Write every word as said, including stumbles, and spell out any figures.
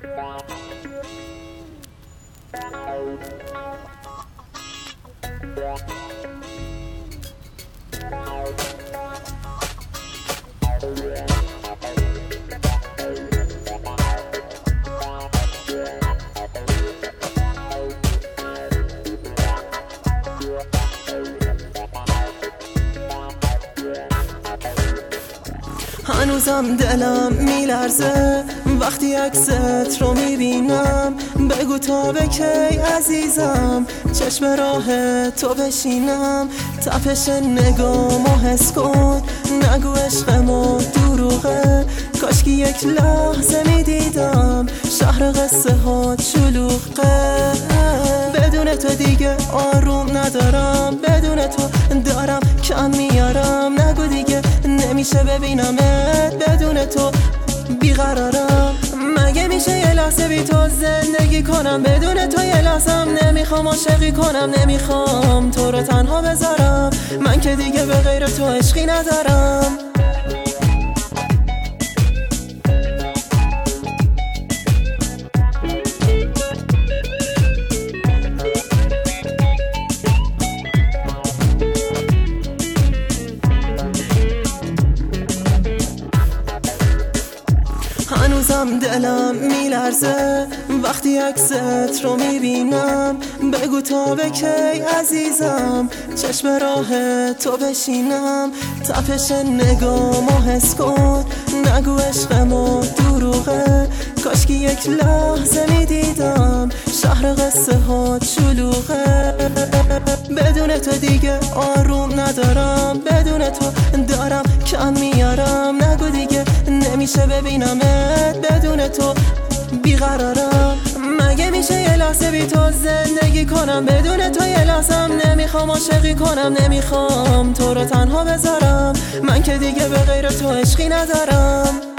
هنوزم دلم میلرزه وقتی عکست رو میبینم. بگو تا به کی عزیزم چشم راه تو بشینم. تپش نگامو حس کن نگو عشقمو دروغه. کاشکی یک لحظه میدیدم شهر قصه ها شلوغه. بدون تو دیگه آروم ندارم، بدون تو دارم کم میارم. نگو دیگه نمیشه ببینمت، بدون تو بیقرارم. مگه میشه یه لحظه بی تو زندگی کنم؟ بدون تو یه لحظم نمیخوام عاشقی کنم. نمیخوام تو رو تنها بذارم، من که دیگه به غیر تو عشقی ندارم. هنوزم دلم میلرزه وقتی عکست رو میبینم. بگو تا به کی عزیزم چشم راه تو بشینم. تپش نگامو حس کن نگو عشقمو دروغه. کاشکی یک لحظه میدیدم شهر قصه ها شلوغه. بدون تو دیگه آروم ندارم، بدون تو دارم کم میارم. نگو دیگه نمیشه ببینمت، بدون تو بیقرارم. مگه میشه یه لحظه بی تو زندگی کنم؟ بدون تو یه لحظم نمیخوام عاشقی کنم. نمیخوام تو رو تنها بذارم، من که دیگه به غیر تو عشقی ندارم.